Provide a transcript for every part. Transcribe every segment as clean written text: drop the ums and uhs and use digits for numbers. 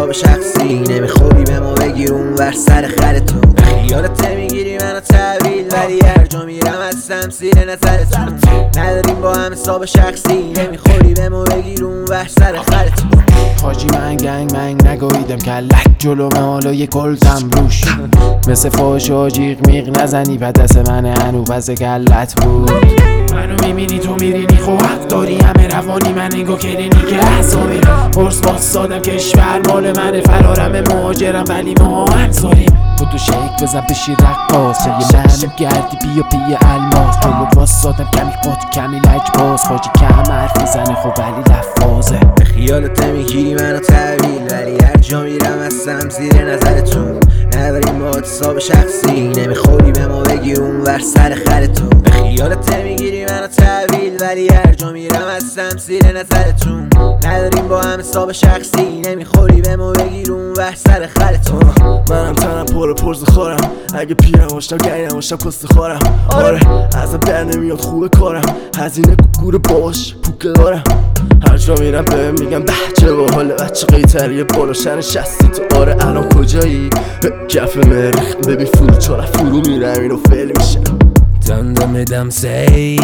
حساب شخصی نمیخوری به ما بگیر اون ور سر خرتو خیالت نمیگیری منو تحویل ولی هر جا میرم هستم زیر نظرتون نداریم با هم حساب شخصی نمیخوری به ما بگیر اون ور سر خرتو حاجی من گنگ منگ نگویدم کلک جلومه حالا یه کلتم روش مثل فاش و جیغ میغ نزنی پدس من هنو پس گلت بود منو میبینی تو میرینی خب حق داری همه روانی من انگو کلینیک احسابی پرس باستادم کشور مال منه فرارم مهاجرم ولی ما همساریم تو شیک بزن بشی رقاص یه منو گردی بیا پی الماس جلو باستادم کمی قط کمی لج باز حاجی کم حرف میزنه خب ولی لفاظه به خیالت نمیگیری منو تحویل ولی هر جا میرم هستم زیر نظرتون نداریم با حساب شخصی نمیخوری به ما بگی اون ور سر خرتو به خیالت نمیگیری منو تحویل ولی هر جا میرم هستم زیر نظرتون نداریم با هم حساب شخصی نمیخوری به ما بگیر اون ور سر خرتو منم تنم پرز خورم اگه پیرم باشم گریم باشم کست خورم آره ازم در نمیاد خوبه کارم هزینه گوره باش پوکه دارم هر جا میرم بهم میگم بچه با حال بچه قیتریه بالاشن شستی تو آره الان کجایی کف مرخ ببین فرو چارا فرو میرم اینو فیل میشه دنده میدم سیف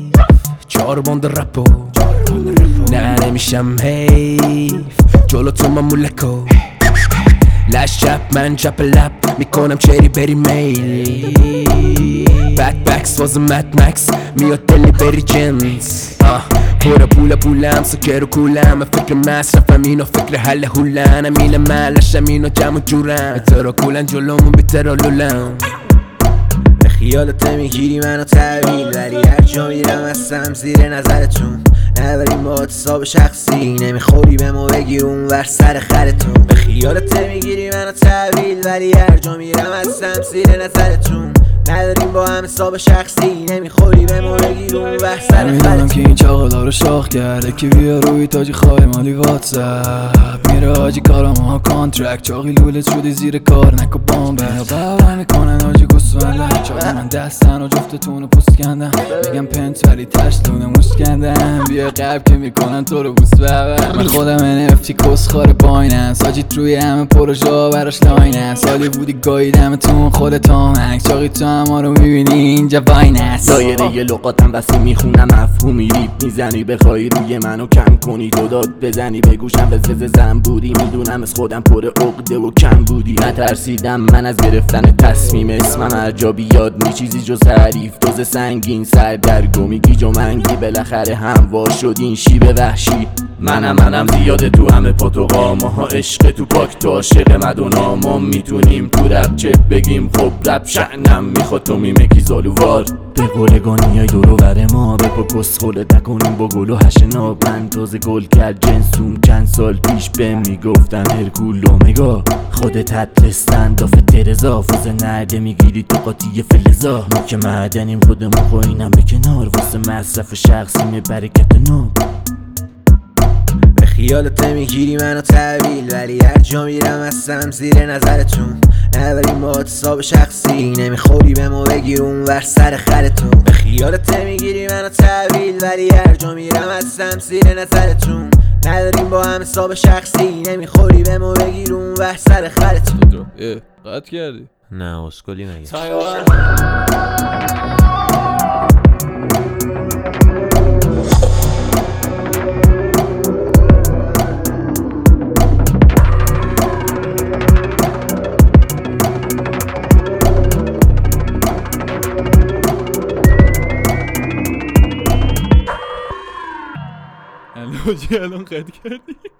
4 باند رپو نه نمیشم حیف جلو تو من مولکو لش چپ من چپ لب میکنم چری بری میل بکس واسه مد مکس میاد دلی بری جنس پولم سکر و کولم فکر مصرفم اینو فکر حل هولن امیل ملشم اینو جمع جورم ترا کولن جلومون بی ترا لولم به خیالت نمیگیری منو تحویل ولی هر جا میرم هستم زیر نظرتون نداریم با حساب شخصی نمیخوری به ما بگیر اون ور سر خرتو به خیالت نمیگیری منو تحویل ولی هر جا میرم هستم زیر نظرتون نداریم با هم حساب شخصی نمیخوری به ما بگیر اون ور سر میدونم که این چاقلا رو شاخ کرده که بیا روی تاجی خواهی مالی واتساپ میره آجی کارم ها کانترکت چاقی لولت شدی زیر کار نکو بامبه باور میکنن آجی گسوندن چاقی من دستن و جفتتون رو پوست کندم میگم پنت ولی ترش لونه موش کندم بیا قبل که میکنن تو رو بوست ببر من خودم NFT کسخار بایننس آجیت روی همه پروژه براش لایننس سالی بودی گاییدم تون خودت آهنگ چاقی تو ما رو میبینی اینجا واینست دایره یه لغاتم وسی میخونم مفهومی ریپ میزنی بخوای روی منو کم کنی تو داد بزنی به گوشم وزوز زنبوری میدونم از خودم پر عقده و کم بودی نترسیدم من از گرفتن تصمیم اسمم هر جا بیاد نی چیزی جز حریف دوز سنگین سردرگمی گیج و منگی بالاخره هموار شد این شیب وحشی منم زیاده تو همه پاتوقا ماها عشق تو پاک تو عاشق مدونا ما میتونیم تو رب چه بگیم خب رب شعنم میخواد تو میمکی زالووار به گلگانیای دورو بر ما به پا کسخوله نکنیم با گل و حشناب من تازه گل کرد جنسوم چند سال پیش به میگفتن هرکول اومگا خودت حدستن دافه ترزا فوز نرده میگیری تو قاطی فلزا ما که معدنیم خودمون خوینم به کنار واسه مصرف شخصی برکت ناب خیالت نمیگیری منو تحویل ولی هر جا میرم هستم زیر نظرتون نداریم با حساب شخصی نمیخوری به ما بگیر اون ور سر خرتو به خیالت نمیگیری منو تحویل ولی هر جا میرم هستم زیر نظرتون نداریم با هم حساب شخصی نمیخوری به ما بگیر اون ور سر خرتو قطع کردی؟ نه اسکلی مگه الان قطع کردی؟